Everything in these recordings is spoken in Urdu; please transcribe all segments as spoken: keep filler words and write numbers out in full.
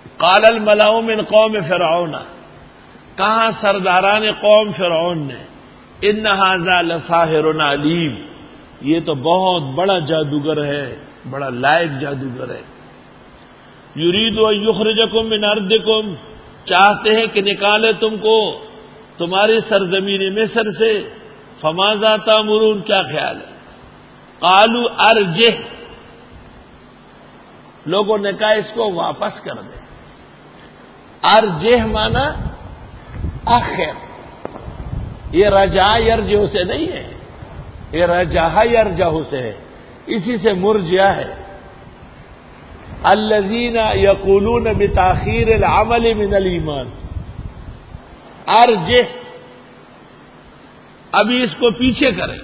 قال الملأ من قوم فرعون، کہا سرداران قوم فرعون نے، ان ھذا لساحر علیم، یہ تو بہت بڑا جادوگر ہے، بڑا لائق جادوگر ہے۔ یرید ان یخرجکم من ارضکم، چاہتے ہیں کہ نکالے تم کو تمہاری سرزمین مصر سے۔ فماذا تأمرون، کیا خیال ہے؟ قالوا ارجہ، لوگوں نے کہا اس کو واپس کر دے۔ ارجہ مانا آخر، یہ رجع یرجع سے نہیں ہے، یہ رجع یرجع سے ہے، اسی سے مرجع ہے۔ الذین یقولون بتاخیر العمل من الایمان، ارجہ، ابھی اس کو پیچھے کریں،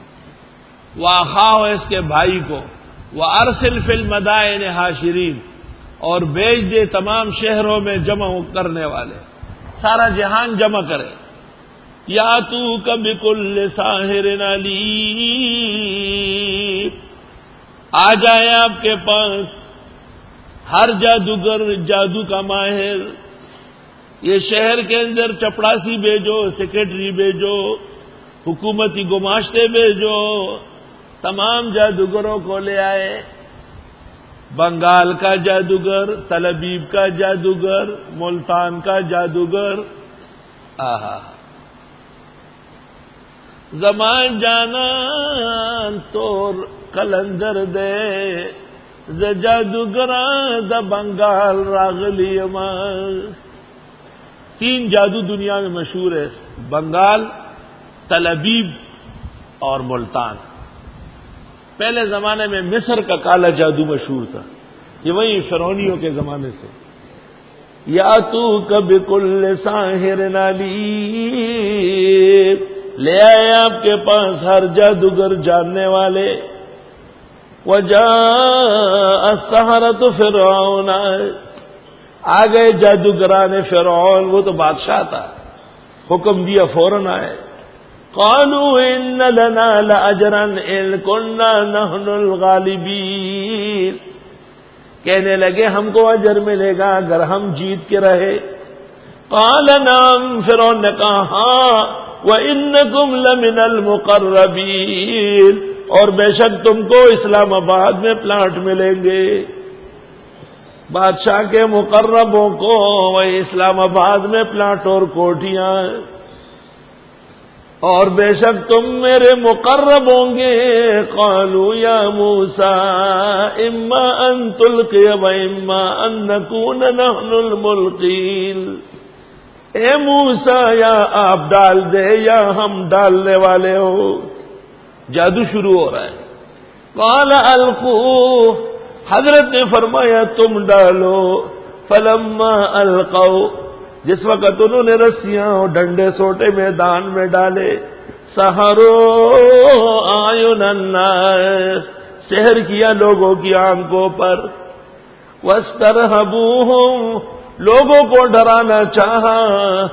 واخاہ اس کے بھائی کو، وارسل فی المدائن حاشرین، اور بھیج دے تمام شہروں میں جمع کرنے والے، سارا جہان جمع کرے۔ یاتوک بکل ساحر علیم، آ جائے آپ کے پاس ہر جادوگر، جادو کا ماہر۔ یہ شہر کے اندر چپڑاسی بھیجو، سیکرٹری بھیجو، حکومتی گماشتے بھیجو، تمام جادوگروں کو لے آئے۔ بنگال کا جادوگر، تلبیب کا جادوگر، ملتان کا جادوگر، آہا زمان جانا تو کلندر دے، ز جادوگراں دا بنگال راغلی ماں۔ تین جادو دنیا میں مشہور ہے، بنگال، تلبیب اور ملتان۔ پہلے زمانے میں مصر کا کالا جادو مشہور تھا، یہ وہی فرعونیوں کے زمانے سے۔ یاتوک بکل ساحر علیم، لے آئے آپ کے پاس ہر جادوگر جاننے والے۔ وجاء السحرۃ فرعون، آ گئے جادوگران فرعون، وہ تو بادشاہ تھا، حکم دیا فوراً آئے۔ قالوا ان لنا لاجرا ان كنا نحن الغالبین، کہنے لگے ہم کو اجر ملے گا اگر ہم جیت کے رہے۔ قال نعم، فرعون نے کہا ہاں، وانکم لمن المقربین، اور بے شک تم کو اسلام آباد میں پلاٹ ملیں گے۔ بادشاہ کے مقربوں کو وہی اسلام آباد میں پلاٹ اور کوٹیاں، اور بے شک تم میرے مقرب ہوں گے۔ قالوا یا موسیٰ اما ان تلقی و اما ان نکون نحن الملقین، اے موسیٰ یا آپ ڈال دے یا ہم ڈالنے والے ہو۔ جادو شروع ہو رہا ہے۔ قال القوا، حضرت نے فرمایا تم ڈالو۔ فلما القوا، جس وقت انہوں نے رسیاں اور ڈنڈے سوٹے میدان میں ڈالے، سحروا اعین الناس، سحر کیا لوگوں کی آنکھوں پر، واسترہبوہم، لوگوں کو ڈرانا چاہا،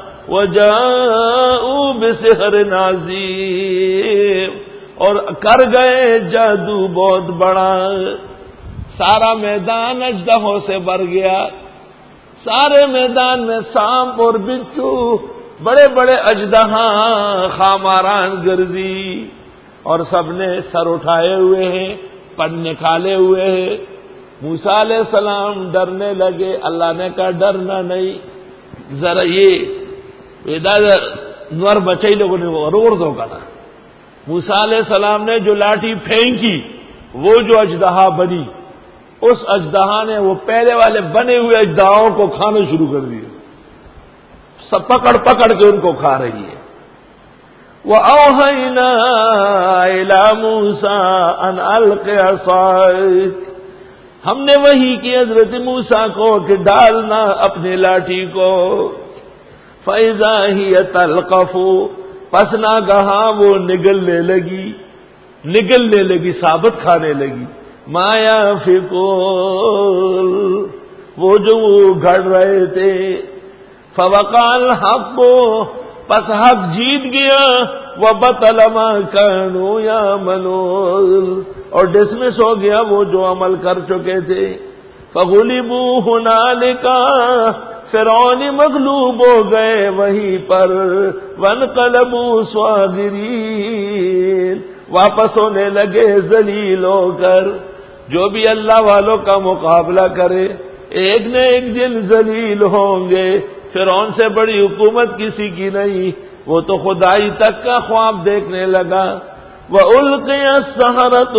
وجاءوا بسحر عظیم، اور کر گئے جادو بہت بڑا۔ سارا میدان اژدہوں سے بھر گیا، سارے میدان میں سانپ اور بچھو، بڑے بڑے اژدہاں خاماران گرزی، اور سب نے سر اٹھائے ہوئے ہیں، پن نکالے ہوئے ہیں۔ موسیٰ علیہ السلام ڈرنے لگے، اللہ نے کہا ڈرنا نہیں، ذرا یہ ادھر نور بچائی لوگوں نے وہ روڑ دو کرا۔ موسیٰ علیہ السلام نے جو لاٹھی پھینکی، وہ جو اژدہا بنی، اس اژدہا نے وہ پہلے والے بنے ہوئے اژدہاؤں کو کھانا شروع کر دیا، سب پکڑ پکڑ کے ان کو کھا رہی ہے۔ وَأَوْحَيْنَا إِلَى مُوسَىٰ أَنْ أَلْقِ عَصَاكَ، ہم نے وحی کی حضرت موسیٰ کو کہ ڈالنا اپنی لاٹھی کو۔ فَإِذَا هِيَ تَلْقَفُ، پس ناگہاں وہ نگلنے لگی، نگلنے لگی، ثابت کھانے لگی۔ ما يَأْفِكُونَ، وہ جو گھڑ رہے تھے۔ فَوَقَعَ الْحَقُّ، پس حق جیت گیا۔ وَبَطَلَ مَا كَانُوا يَعْمَلُونَ، اور ڈسمس ہو گیا وہ جو عمل کر چکے تھے۔ فغلبوا هنالک، فرعون مغلوب ہو گئے وہیں پر، وانقلبوا صاغرین، واپس ہونے لگے ذلیل ہو کر۔ جو بھی اللہ والوں کا مقابلہ کرے ایک نہ ایک دن ذلیل ہوں گے۔ فرعون سے بڑی حکومت کسی کی نہیں، وہ تو خدائی تک کا خواب دیکھنے لگا۔ وَأُلْقِيَ السَّحَرَةُ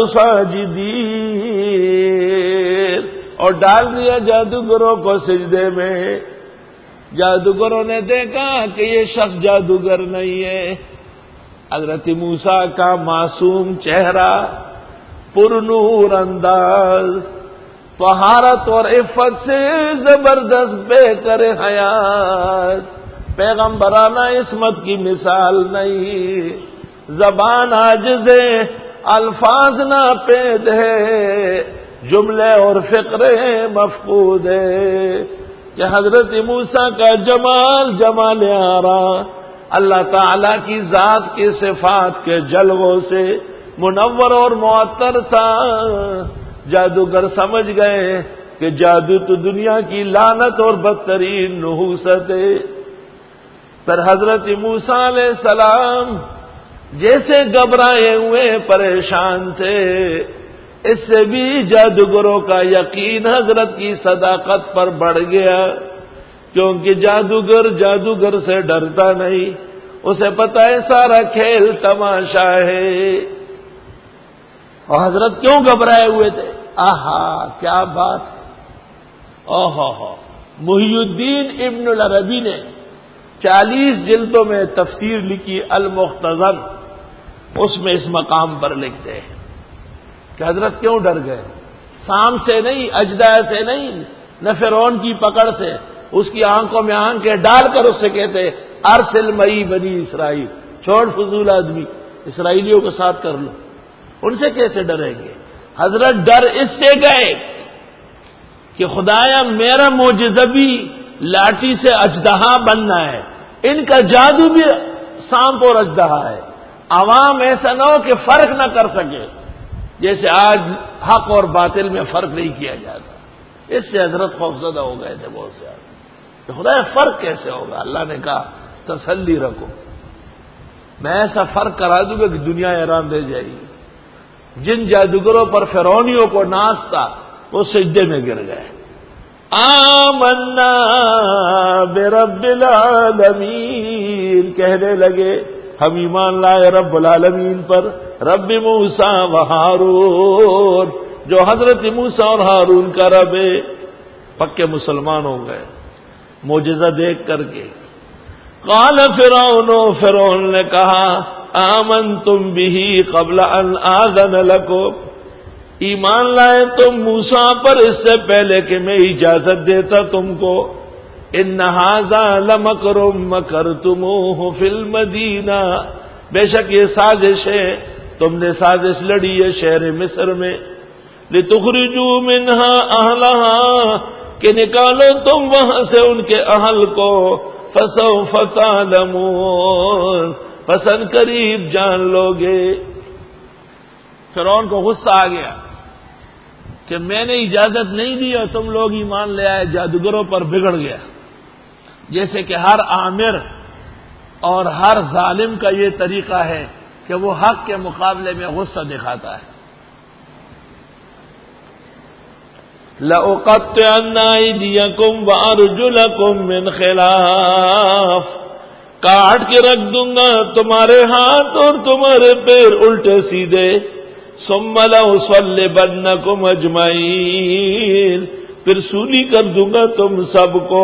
سَاجِدِينَ، اور ڈال دیا جادوگروں کو سجدے میں۔ جادوگروں نے دیکھا کہ یہ شخص جادوگر نہیں ہے۔ حضرت موسیٰ کا معصوم چہرہ، پر نور انداز، طہارت اور عفت سے زبردست بے کر حیات، پیغمبرانہ عصمت کی مثال نہیں، زبان عاجز ہے، الفاظ ناپید ہے، جملے اور فقرے مفقود ہے، کہ حضرت موسیٰ کا جمال جمال آرا اللہ تعالی کی ذات کی صفات کے جلووں سے منور اور معطر تھا۔ جادوگر سمجھ گئے کہ جادو تو دنیا کی لعنت اور بدترین نحوست ہے۔ پھر حضرت موسیٰ علیہ السلام جیسے گھبرائے ہوئے پریشان تھے، اس سے بھی جادوگروں کا یقین حضرت کی صداقت پر بڑھ گیا، کیونکہ جادوگر جادوگر سے ڈرتا نہیں، اسے پتہ ہے سارا کھیل تماشا ہے۔ اور حضرت کیوں گھبرائے ہوئے تھے؟ آہا کیا بات ہے! اوہو ہو محی الدین ابن العربی نے چالیس جلدوں میں تفسیر لکھی المختصر، اس میں اس مقام پر لکھتے ہیں کہ حضرت کیوں ڈر گئے؟ سام سے نہیں، اجدہ سے نہیں، نہ فرعون کی پکڑ سے، اس کی آنکھوں میں آنکھیں ڈال کر اس سے کہتے ارسل مئی بنی اسرائیل، چھوڑ فضول آدمی، اسرائیلیوں کے ساتھ کر لو، ان سے کیسے ڈریں گے؟ حضرت ڈر اس سے گئے کہ خدایا میرا معجزہ بھی لاٹھی سے اژدہا بننا ہے، ان کا جادو بھی سانپ اور اژدہا ہے، عوام ایسا نہ ہو کہ فرق نہ کر سکے، جیسے آج حق اور باطل میں فرق نہیں کیا جاتا۔ اس سے حضرت خوفزدہ ہو گئے تھے بہت سے آدمی کہ خدایا فرق کیسے ہوگا؟ اللہ نے کہا تسلی رکھو، میں ایسا فرق کرا دوں گا کہ دنیا حیران رہ جائے گی۔ جن جادوگروں پر فرعونیوں کو ناز تھا وہ سجدے میں گر گئے۔ آمنا برب العالمین، کہنے لگے ہم ایمان لائے رب العالمین پر، رب موسیٰ و ہارون، جو حضرت موسیٰ اور ہارون کا رب ہے۔ پکے مسلمان ہو گئے معجزہ دیکھ کر کے۔ قال فرعون، فرعون نے کہا آمنتم بہ قبل ان آذن لکم، ایمان لائے تم موسیٰ پر اس سے پہلے کہ میں اجازت دیتا تم کو۔ ان ھذا لمکر مکرتموہ فی المدینہ، بے شک یہ سازش ہے، تم نے سازش لڑی ہے شہر مصر میں، لتخرجوا منہا اہلہا، کہ نکالو تم وہاں سے ان کے اہل کو، فسوف تعلمون، پسند قریب جان لو گے۔ فرعون کو غصہ آ گیا کہ میں نے اجازت نہیں دی اور تم لوگ ایمان لے آئے، جادوگروں پر بگڑ گیا۔ جیسے کہ ہر آمر اور ہر ظالم کا یہ طریقہ ہے کہ وہ حق کے مقابلے میں غصہ دکھاتا ہے۔ لَأُقَطِّعَنَّ أَيْدِيَكُمْ وَأَرْجُلَكُمْ مِنْ خِلَافٍ، کاٹ کے رکھ دوں گا تمہارے ہاتھ اور تمہارے پیر الٹے سیدھے، ثُمَّ لَأُصَلِّبَنَّكُمْ أَجْمَعِينَ، پھر سولی کر دوں گا تم سب کو۔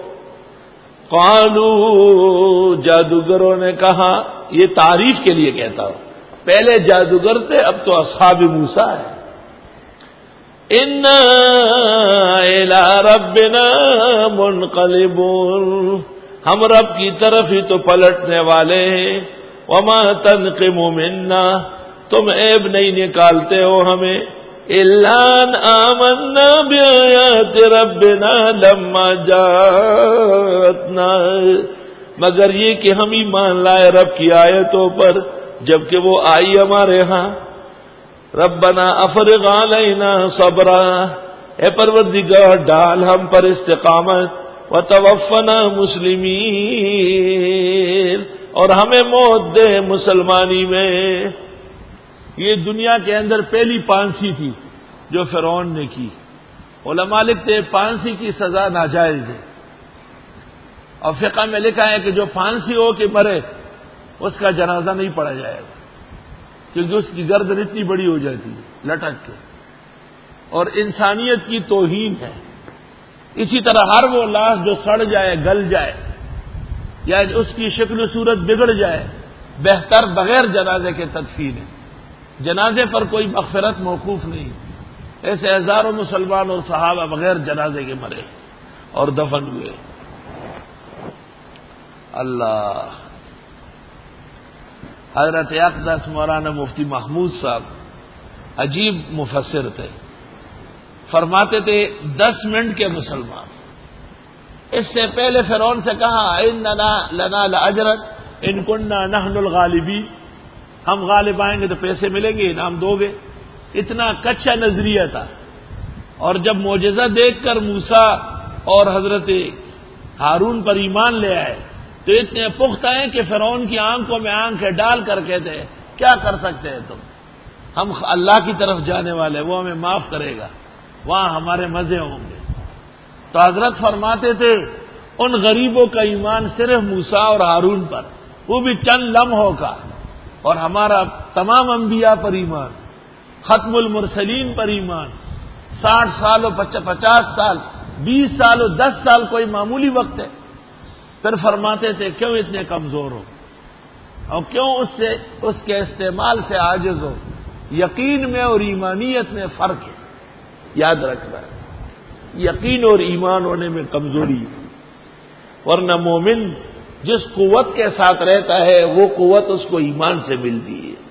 قالوا، جادوگروں نے کہا، یہ تعریف کے لیے کہتا ہوں، پہلے جادوگر تھے اب تو اصحاب موسیٰ ہے۔ اِنَّا إِلَىٰ رَبِّنَا مُنْقَلِبُونَ، ہم رب کی طرف ہی تو پلٹنے والے ہیں۔ وَمَا تَنْقِمُ مِنَّا، تم عیب نہیں نکالتے ہو ہمیں، إِلَّا أَنْ آمَنَّا بِآيَاتِ رَبِّنَا لَمَّا جَاءَتْنَا، مگر یہ کہ ہم ایمان لائے رب کی آیتوں پر جبکہ وہ آئی ہمارے ہاں۔ ربنا افرغ علینا صبرا، اے پروردگار ڈال ہم پر استقامت وتوفنا مسلمین، اور ہمیں موت دے مسلمانی میں۔ یہ دنیا کے اندر پہلی پھانسی تھی جو فرعون نے کی۔ علماء لکھتے ہیں پھانسی کی سزا ناجائز ہے، اور فقہ میں لکھا ہے کہ جو پھانسی ہو کے مرے اس کا جنازہ نہیں پڑھا جائے گا، کیونکہ اس کی گردن اتنی بڑی ہو جاتی ہے لٹک کے، اور انسانیت کی توہین ہے۔ اسی طرح ہر وہ لاش جو سڑ جائے، گل جائے، یا اس کی شکل و صورت بگڑ جائے، بہتر بغیر جنازے کے تدفین ہے۔ جنازے پر کوئی مغفرت موقوف نہیں، ایسے ہزاروں مسلمان اور صحابہ بغیر جنازے کے مرے اور دفن ہوئے۔ اللہ، حضرت اقدس مولانا مفتی محمود صاحب عجیب مفسر تھے، فرماتے تھے دس منٹ کے مسلمان۔ اس سے پہلے فرعون سے کہا اننا لنا لاجرا ان کننا نحن الغالبین، ہم غالب آئیں گے تو پیسے ملیں گے، انعام دو گے۔ اتنا کچا نظریہ تھا، اور جب معجزہ دیکھ کر موسیٰ اور حضرت ہارون پر ایمان لے آئے تو اتنے پختہ ہیں کہ فرعون کی آنکھوں میں آنکھیں ڈال کر کہتے ہیں کیا کر سکتے ہیں تم، ہم اللہ کی طرف جانے والے، وہ ہمیں معاف کرے گا، وہاں ہمارے مزے ہوں گے۔ تو حضرت فرماتے تھے ان غریبوں کا ایمان صرف موسیٰ اور ہارون پر، وہ بھی چند لمحوں کا، اور ہمارا تمام انبیاء پر ایمان، ختم المرسلین پر ایمان، ساٹھ سال و پچاس سال، بیس سال و دس سال کوئی معمولی وقت ہے۔ پھر فرماتے تھے کیوں اتنے کمزور ہو، اور کیوں اس سے اس کے استعمال سے عاجز ہو۔ یقین میں اور ایمانیت میں فرق ہے، یاد رکھنا ہے، یقین اور ایمان ہونے میں کمزوری ہے، ورنہ مومن جس قوت کے ساتھ رہتا ہے وہ قوت اس کو ایمان سے ملتی ہے۔